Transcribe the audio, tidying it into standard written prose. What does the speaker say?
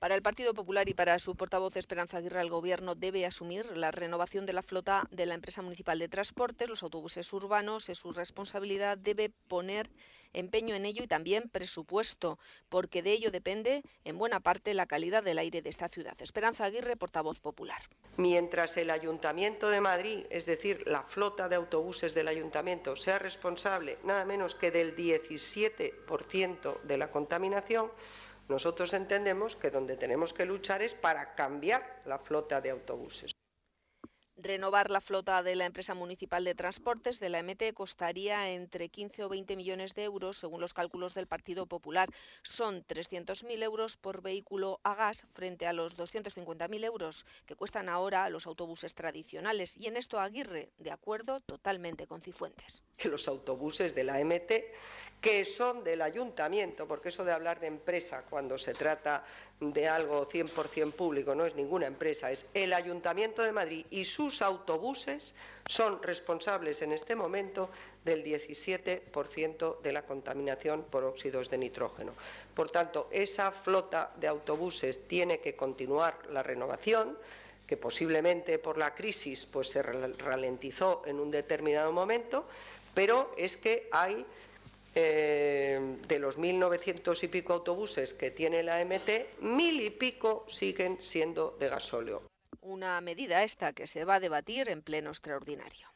Para el Partido Popular y para su portavoz Esperanza Aguirre, el Gobierno debe asumir la renovación de la flota de la empresa municipal de transportes, los autobuses urbanos, es su responsabilidad, debe poner empeño en ello y también presupuesto, porque de ello depende en buena parte la calidad del aire de esta ciudad. Esperanza Aguirre, portavoz popular. Mientras el Ayuntamiento de Madrid, es decir, la flota de autobuses del Ayuntamiento, sea responsable nada menos que del 17% de la contaminación, nosotros entendemos que donde tenemos que luchar es para cambiar la flota de autobuses. Renovar la flota de la empresa municipal de transportes de la MT costaría entre 15 o 20 millones de euros, según los cálculos del Partido Popular. Son 300.000 euros por vehículo a gas frente a los 250.000 euros que cuestan ahora los autobuses tradicionales. Y en esto Aguirre, de acuerdo totalmente con Cifuentes. Que los autobuses de la MT, que son del Ayuntamiento, porque eso de hablar de empresa cuando se trata de algo 100% público no es ninguna empresa, es el Ayuntamiento de Madrid y sus autobuses son responsables en este momento del 17% de la contaminación por óxidos de nitrógeno. Por tanto, esa flota de autobuses tiene que continuar la renovación, que posiblemente por la crisis pues se ralentizó en un determinado momento, pero es que hay de los 1.900 y pico autobuses que tiene la MT, 1.000 y pico siguen siendo de gasóleo. Una medida esta que se va a debatir en pleno extraordinario.